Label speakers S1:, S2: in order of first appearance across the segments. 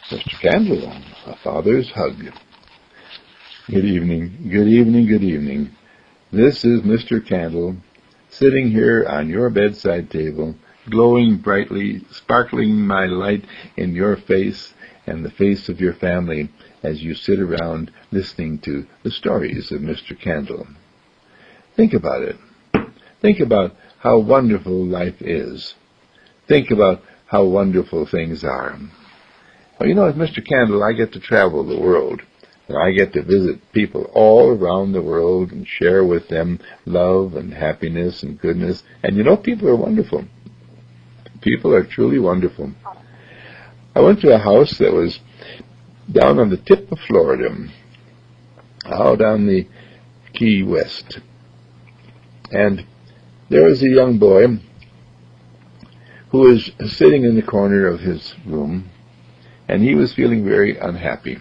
S1: Mr. Candle, a father's hug. Good evening, good evening, good evening. This is Mr. Candle, sitting here on your bedside table, glowing brightly, sparkling my light in your face and the face of your family as you sit around listening to the stories of Mr. Candle. Think about it. Think about how wonderful life is. Think about how wonderful things are. Well, as Mr. Candle, I get to travel the world. And I get to visit people all around the world and share with them love and happiness and goodness. And people are wonderful. People are truly wonderful. I went to a house that was down on the tip of Florida, out on the Key West. And there was a young boy who was sitting in the corner of his room, and he was feeling very unhappy.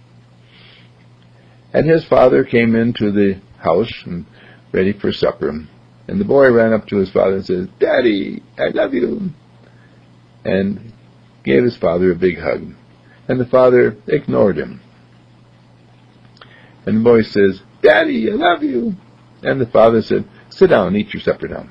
S1: And his father came into the house and ready for supper. And the boy ran up to his father and said, "Daddy, I love you," and gave his father a big hug. And the father ignored him. And the boy says, "Daddy, I love you." And the father said, "Sit down and eat your supper now."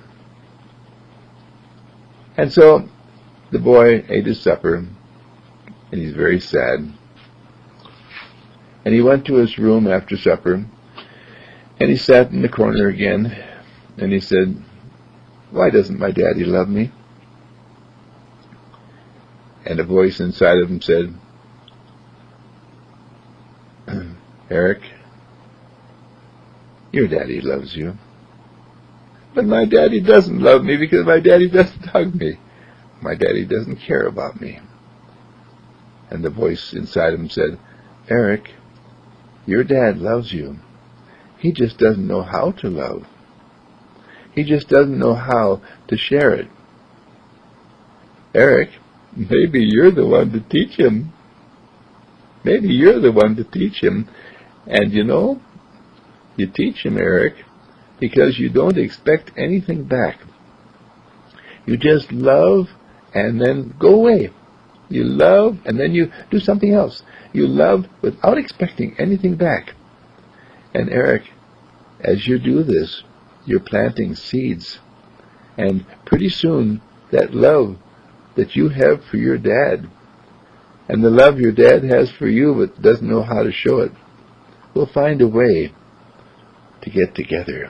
S1: And so the boy ate his supper, and he's very sad. And he went to his room after supper, and he sat in the corner again, and he said, "Why doesn't my daddy love me?" And a voice inside of him said, "Eric, your daddy loves you. But my daddy doesn't love me because my daddy doesn't hug me. My daddy doesn't care about me." And the voice inside him said, "Eric, your dad loves you. He just doesn't know how to love. He just doesn't know how to share it. Eric, maybe you're the one to teach him. Maybe you're the one to teach him. And you teach him, Eric, because you don't expect anything back. You just love and then go away. You love and then you do something else. You love without expecting anything back. And Eric, as you do this, you're planting seeds. And pretty soon, that love that you have for your dad, and the love your dad has for you but doesn't know how to show it, will find a way to get together."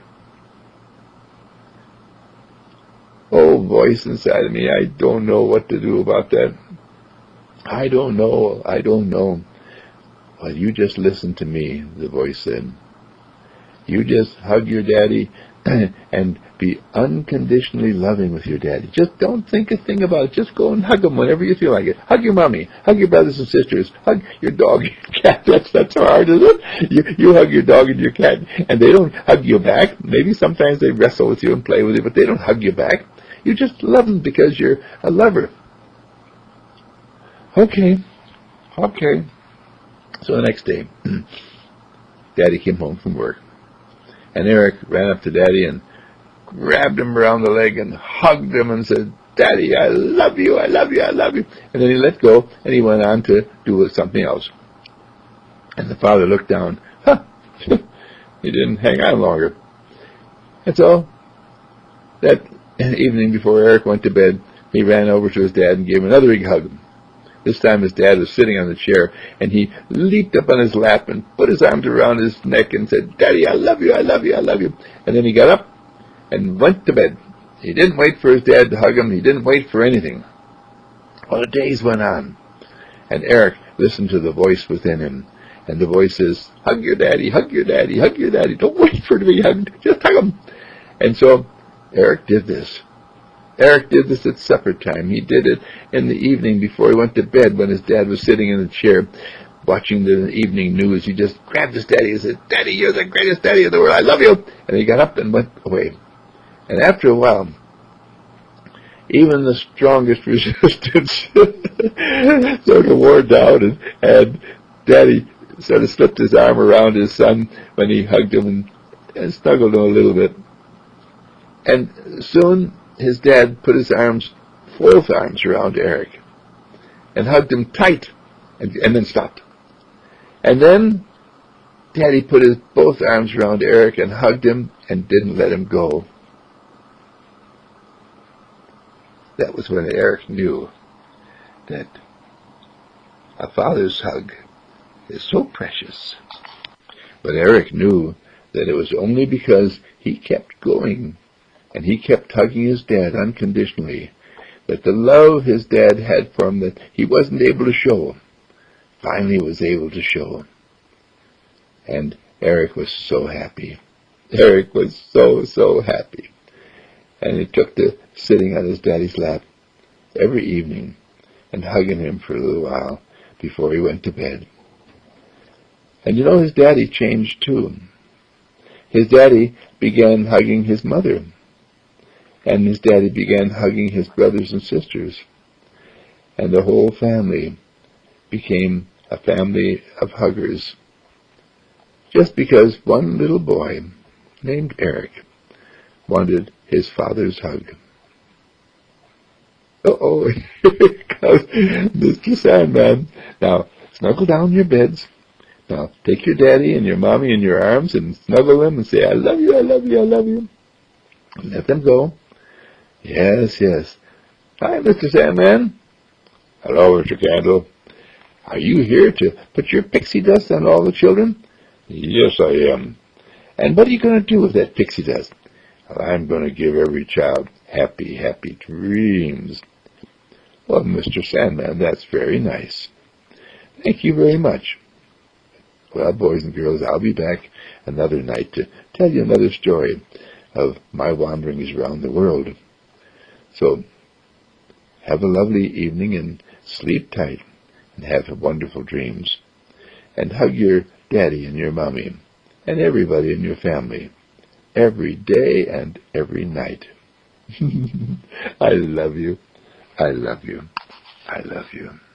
S1: Oh, voice inside of me, I don't know what to do about that. I don't know. Well, you just listen to me, the voice said. You just hug your daddy and be unconditionally loving with your daddy. Just don't think a thing about it. Just go and hug him whenever you feel like it. Hug your mommy. Hug your brothers and sisters. Hug your dog, your cat. That's hard, isn't it? You hug your dog and your cat, and they don't hug you back.Maybe sometimes they wrestle with you and play with you, but they don't hug you back. You just love them because you're a lover. Okay. So the next day, Daddy came home from work. And Eric ran up to Daddy and grabbed him around the leg and hugged him and said, "Daddy, I love you, I love you, I love you." And then he let go and he went on to do something else. And the father looked down. He didn't hang on longer. And so that evening before Eric went to bed, he ran over to his dad and gave him another big hug. This time his dad was sitting on the chair, and he leaped up on his lap and put his arms around his neck and said, "Daddy, I love you, I love you, I love you." And then he got up and went to bed. He didn't wait for his dad to hug him. He didn't wait for anything. Well, the days went on, and Eric listened to the voice within him. And the voice says, "Hug your daddy, hug your daddy, hug your daddy. Don't wait for him to be hugged. Just hug him." And so Eric did this. Eric did this at supper time. He did it in the evening before he went to bed when his dad was sitting in the chair watching the evening news. He just grabbed his daddy and said, "Daddy, you're the greatest daddy in the world. I love you." And he got up and went away. And after a while, even the strongest resistance sort of wore down, and Daddy sort of slipped his arm around his son when he hugged him and snuggled him a little bit. And soon his dad put his arms, both arms, around Eric and hugged him tight and then stopped. And then Daddy put his both arms around Eric and hugged him and didn't let him go. That was when Eric knew that a father's hug is so precious. But Eric knew that it was only because he kept going and he kept hugging his dad unconditionally, that the love his dad had for him that he wasn't able to show, finally was able to show. And Eric was so happy. Eric was so happy. And he took to sitting on his daddy's lap every evening and hugging him for a little while before he went to bed. And you know, his daddy changed too. His daddy began hugging his mother. And his daddy began hugging his brothers and sisters. And the whole family became a family of huggers. Just because one little boy named Eric wanted his father's hug. Uh-oh, here comes Mr. Sandman. Now, snuggle down in your beds. Now, take your daddy and your mommy in your arms and snuggle them and say, I love you, I love you, I love you. And let them go. Yes, yes. Hi, Mr. Sandman. Hello, Mr. Candle. Are you here to put your pixie dust on all the children? Yes, I am. And what are you going to do with that pixie dust? Well, I'm going to give every child happy, happy dreams. Well, Mr. Sandman, that's very nice. Thank you very much. Well, boys and girls, I'll be back another night to tell you another story of my wanderings around the world. So, have a lovely evening and sleep tight and have wonderful dreams. And hug your daddy and your mommy and everybody in your family every day and every night. I love you. I love you. I love you.